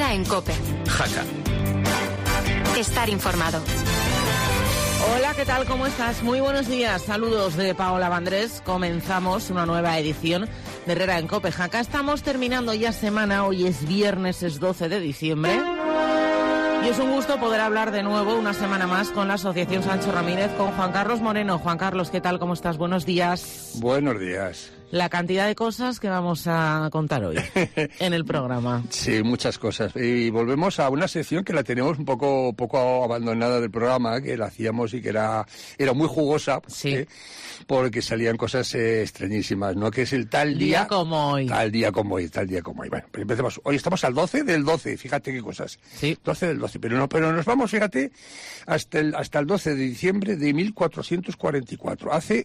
Herrera en COPE. Jaca. Estar informado. Hola, ¿qué tal? ¿Cómo estás? Muy buenos días. Saludos de Paola Vandrés. Comenzamos una nueva edición de Herrera en COPE. Jaca, estamos terminando ya semana. Hoy es viernes, es 12 de diciembre. Y es un gusto poder hablar de nuevo una semana más con la Asociación Sancho Ramírez, con Juan Carlos Moreno. Juan Carlos, ¿qué tal? ¿Cómo estás? Buenos días. Buenos días. La cantidad de cosas que vamos a contar hoy en el programa. Sí, muchas cosas. Y volvemos a una sección que la tenemos un poco abandonada del programa, que la hacíamos y que era muy jugosa. Sí. Porque salían cosas extrañísimas, ¿no? Que es el tal día como hoy. Tal día como hoy. Bueno, pues empecemos. Hoy estamos al 12 del 12, fíjate qué cosas. Sí. 12 del 12, pero nos vamos, fíjate, hasta el 12 de diciembre de 1444. Hace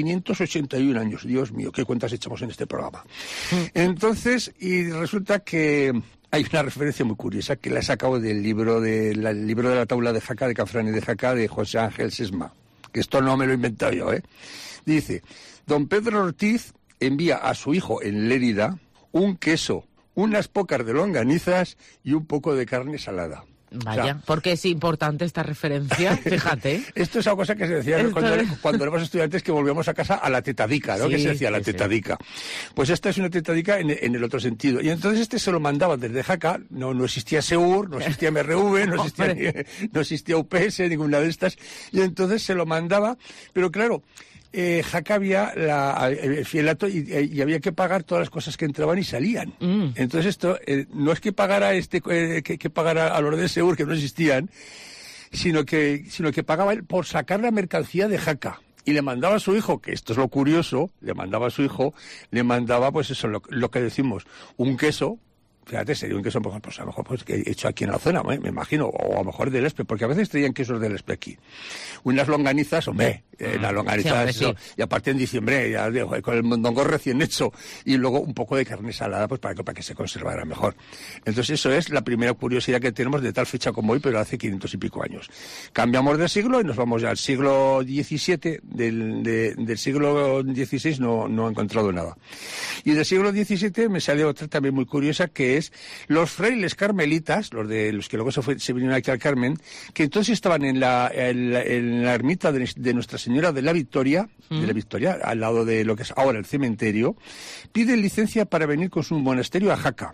581 años. Dios mío, qué cuentas echamos en este programa. Entonces, y resulta que hay una referencia muy curiosa que la he sacado del libro de la tabla de Jaca, de Canfrán y de Jaca, de José Ángel Sesma. Que esto no me lo he inventado yo, ¿eh? Dice, don Pedro Ortiz envía a su hijo en Lérida un queso, unas pocas de longanizas y un poco de carne salada. Vaya, o sea, porque es importante esta referencia, fíjate. Esto es una cosa que se decía cuando éramos estudiantes, que volvíamos a casa a la tetadica, ¿no? Sí, que se decía la tetadica. Sí. Pues esta es una tetadica en el otro sentido. Y entonces se lo mandaban desde Jaca, no existía Seur, no existía MRV, no existía UPS, ninguna de estas. Y entonces se lo mandaba, pero claro, Jaca había el fielato y había que pagar todas las cosas que entraban y salían. Entonces esto no es que pagara que pagara a los de Seur, que no existían, sino que pagaba él por sacar la mercancía de Jaca. Y le mandaba a su hijo, que esto es lo curioso, le mandaba pues eso, lo que decimos, un queso. Fíjate, sería un queso, pues a lo mejor pues, hecho aquí en la zona, me imagino, o a lo mejor del Espe, porque a veces traían quesos del Espe aquí. Unas longanizas, hombre, las longanizas, sí, y aparte en diciembre, ya digo, con el mondongo recién hecho, y luego un poco de carne salada, pues para que se conservara mejor. Entonces eso es la primera curiosidad que tenemos de tal fecha como hoy, pero hace 500 y pico años. Cambiamos de siglo y nos vamos ya al siglo XVII, del siglo XVI no he encontrado nada. Y del siglo XVII me sale otra también muy curiosa, que es los frailes carmelitas, los que luego se vinieron aquí al Carmen, que entonces estaban en la ermita de Nuestra Señora de la Victoria, al lado de lo que es ahora el cementerio, piden licencia para venir con su monasterio a Jaca.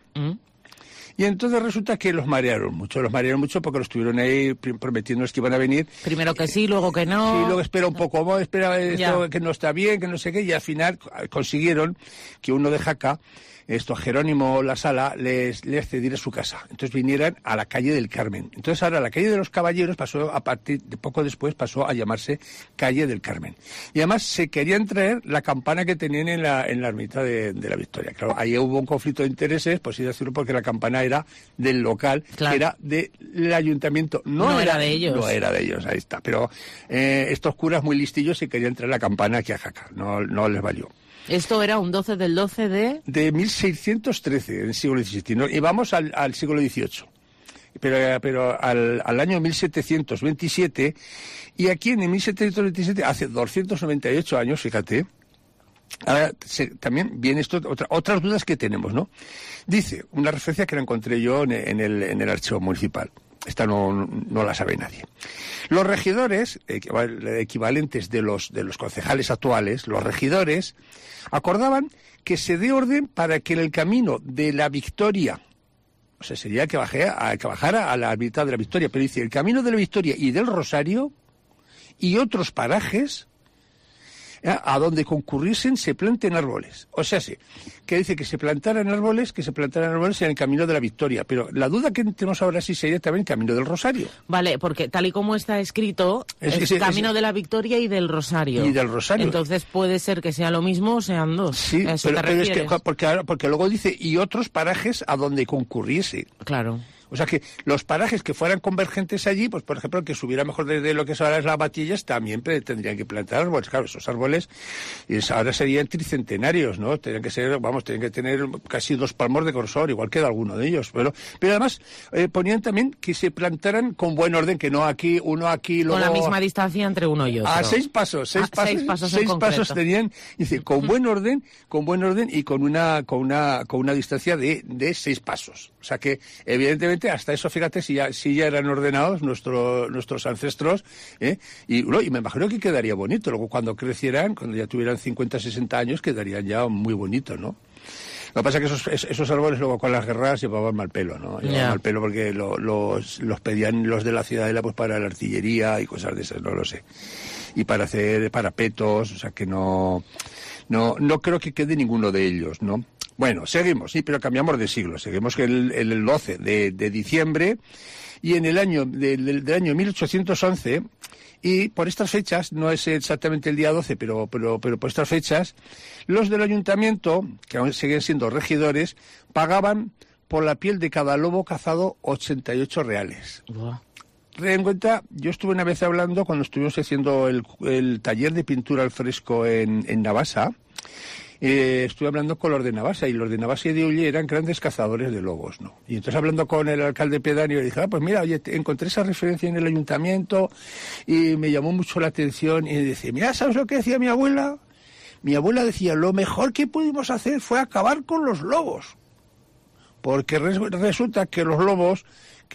Y entonces resulta que los marearon mucho porque los estuvieron ahí prometiéndoles que iban a venir. Primero que sí, luego que no. Sí, luego espera un poco, espera esto que no está bien, que no sé qué, y al final consiguieron que uno de Jaca, Jerónimo La Sala, les cediera su casa. Entonces vinieran a la calle del Carmen. Entonces ahora la calle de los Caballeros pasó, a partir de poco después, pasó a llamarse calle del Carmen. Y además se querían traer la campana que tenían en la ermita de la Victoria. Claro, ahí hubo un conflicto de intereses, pues sí decirlo, porque la campana era del local, claro, que era del ayuntamiento. No era de ellos. No era de ellos, ahí está. Pero estos curas muy listillos se querían traer la campana aquí a Jaca. No les valió. Esto era un 12 del 12 de 1613, en el siglo XVII, ¿no? Y vamos al siglo XVIII. Pero al año 1727, y aquí en el 1727, hace 298 años, fíjate, ahora también viene esto, otras dudas que tenemos, ¿no? Dice, una referencia que la encontré yo en el archivo municipal. Esta no la sabe nadie. Los regidores, equivalentes de los concejales actuales, los regidores, acordaban que se dé orden para que en el camino de la Victoria, o sea, sería que bajara a la mitad de la Victoria, pero dice, el camino de la Victoria y del Rosario y otros parajes a donde concurriesen se planten árboles. O sea, sí, que dice que se plantaran árboles en el camino de la Victoria. Pero la duda que tenemos ahora sí sería también el camino del Rosario. Vale, porque tal y como está escrito, es el camino de la Victoria y del Rosario. Y del Rosario. Entonces puede ser que sea lo mismo o sean dos. Sí, pero es que porque luego dice, y otros parajes a donde concurriese. Claro. O sea que los parajes que fueran convergentes allí, pues por ejemplo, el que subiera mejor desde lo que ahora es las Batillas, también tendrían que plantar árboles. Claro, esos árboles ahora serían tricentenarios, ¿no? Tenían que tener casi 2 palmos de grosor, igual que de alguno de ellos. Pero además ponían también que se plantaran con buen orden, que no aquí, uno aquí, luego... Con la misma distancia entre uno y otro. A 6 pasos. 6 pasos tenían, dice, con buen orden y con una distancia de 6 pasos. O sea que, evidentemente, hasta eso, fíjate, si ya eran ordenados nuestros ancestros, y me imagino que quedaría bonito. Luego, cuando crecieran, cuando ya tuvieran 50, 60 años, quedarían ya muy bonito, ¿no? Lo que pasa es que esos árboles luego con las guerras llevaban mal pelo, ¿no? Llevaban mal pelo porque los pedían los de la ciudadela pues para la artillería y cosas de esas, no lo sé. Y para hacer parapetos, o sea que no creo que quede ninguno de ellos, ¿no? Bueno, seguimos, sí, pero cambiamos de siglo. Seguimos que el 12 de diciembre y en el año del año 1811, y por estas fechas, no es exactamente el día 12, pero por estas fechas, los del ayuntamiento, que aún siguen siendo regidores, pagaban por la piel de cada lobo cazado 88 reales. Wow. Ten en cuenta, yo estuve una vez hablando cuando estuvimos haciendo el taller de pintura al fresco en Navasa. Estuve hablando con los de Navasa, y los de Navasa y de Ullé eran grandes cazadores de lobos, ¿no? Y entonces hablando con el alcalde pedáneo, le dije, pues mira, oye, encontré esa referencia en el ayuntamiento y me llamó mucho la atención, y decía, mira, ¿sabes lo que decía mi abuela? Mi abuela decía, lo mejor que pudimos hacer fue acabar con los lobos, porque resulta que los lobos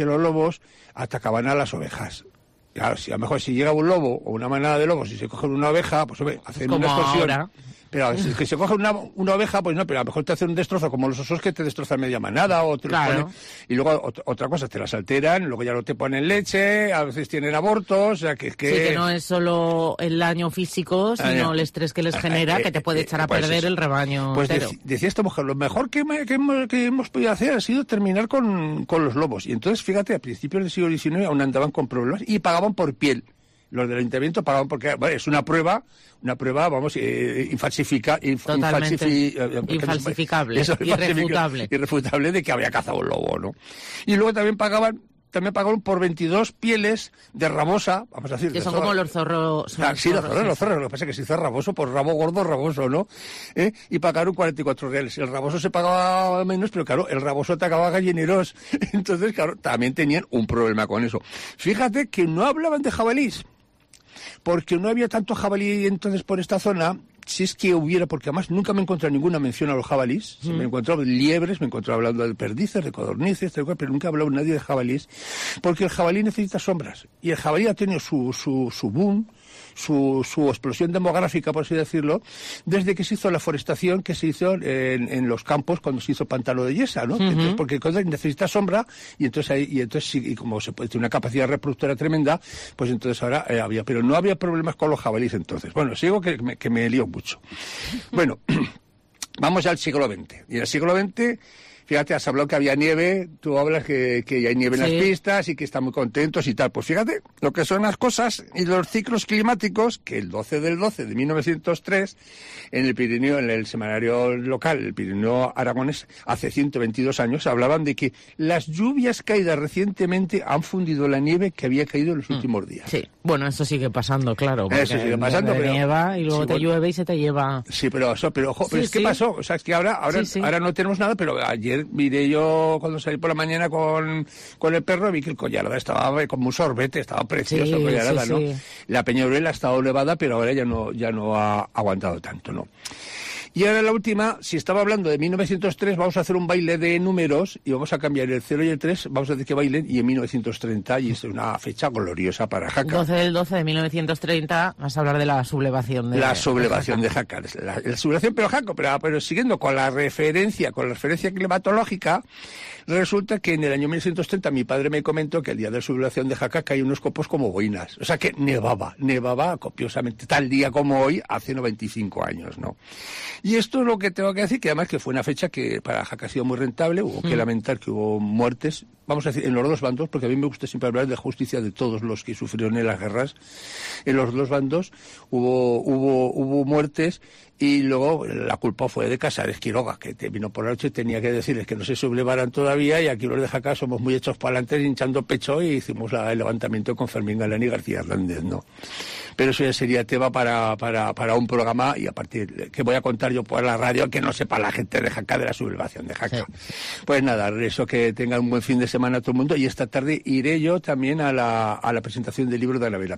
atacaban a las ovejas. Claro, a lo mejor si llega un lobo o una manada de lobos y se cogen una oveja, pues hombre, hacen una extorsión. Ahora. Pero si es que se coge una oveja, pues no, pero a lo mejor te hacen un destrozo, como los osos que te destrozan media manada, o te claro. Ponen, y luego otra cosa, te las alteran, luego ya no te ponen leche, a veces tienen abortos, o sea que es que... Sí, que no es solo el daño físico, sino el estrés que les genera, que te puede echar a perder el rebaño pues entero. Decía esta mujer, lo mejor que hemos podido hacer ha sido terminar con los lobos. Y entonces, fíjate, a principios del siglo XIX aún andaban con problemas y pagaban por piel. Los del ayuntamiento pagaban porque es una prueba, vamos, infalsificable, irrefutable de que había cazado un lobo, ¿no? Y luego también pagaban por 22 pieles de rabosa, vamos a decir. Que son como los zorros. Sí, los zorros. Lo que pasa es que si hizo raboso, pues rabo gordo, raboso, ¿no? Y pagaron 44 reales. El raboso se pagaba menos, pero claro, el raboso atacaba gallineros. Entonces, claro, también tenían un problema con eso. Fíjate que no hablaban de jabalís, porque no había tanto jabalí entonces por esta zona, si es que hubiera, porque además nunca me encontré ninguna mención a los jabalís. Me encontré liebres, me encontré hablando de perdices, de codornices, pero nunca ha hablado nadie de jabalís, porque el jabalí necesita sombras, y el jabalí ha tenido su boom, su explosión demográfica, por así decirlo, desde que se hizo la forestación que se hizo en los campos cuando se hizo Pantano de Yesa, ¿no? Entonces, porque necesita sombra, y como se puede tener una capacidad reproductora tremenda, pues entonces ahora había, pero no había problemas con los jabalíes entonces. Bueno, sigo que me lío mucho. Bueno, vamos al siglo XX. Y en el siglo XX, fíjate, has hablado que había nieve, tú hablas que ya hay nieve en las pistas y que están muy contentos y tal. Pues fíjate lo que son las cosas y los ciclos climáticos, que el 12 del 12 de 1903, en el Pirineo, en el semanario local, el Pirineo aragonés, hace 122 años, hablaban de que las lluvias caídas recientemente han fundido la nieve que había caído en los últimos días. Sí, bueno, eso sigue pasando, claro. Eso sigue pasando, pero... nieva y luego te llueve y se te lleva... Sí, pero ojo, pero es que pasó, o sea, es que ahora no tenemos nada, pero ayer miré yo cuando salí por la mañana con el perro, vi que el Collarada estaba como un sorbete, estaba precioso el Collarada, ¿no? Sí. La Peñaruela ha estado elevada, pero ahora ya no ha aguantado tanto, ¿no? Y ahora la última, si estaba hablando de 1903, vamos a hacer un baile de números y vamos a cambiar el 0 y el 3, vamos a decir que bailen, y en 1930, y es una fecha gloriosa para Jaca. 12 del 12 de 1930, vas a hablar de la sublevación de... La sublevación de Jaca. La sublevación, pero siguiendo con la referencia climatológica, resulta que en el año 1930 mi padre me comentó que el día de la sublevación de Jaca caía unos copos como boinas. O sea que nevaba copiosamente, tal día como hoy, hace 95 años, ¿no? Y esto es lo que tengo que decir, que además que fue una fecha que para Jaca ha sido muy rentable, hubo que lamentar que hubo muertes, vamos a decir, en los dos bandos, porque a mí me gusta siempre hablar de justicia de todos los que sufrieron en las guerras. En los dos bandos hubo muertes, y luego la culpa fue de Casares Quiroga, que te vino por la noche y tenía que decirles que no se sublevaran todavía, y aquí los de Jaca somos muy hechos para adelante, hinchando pecho, y hicimos el levantamiento con Fermín Galán y García Hernández, ¿no? Pero eso ya sería tema para un programa, y a partir que voy a contar yo por la radio, que no sepa la gente de Jaca de la sublevación de Jaca. Sí. Pues nada, eso, que tengan un buen fin de semana todo el mundo, y esta tarde iré yo también a la presentación del libro de Anabela.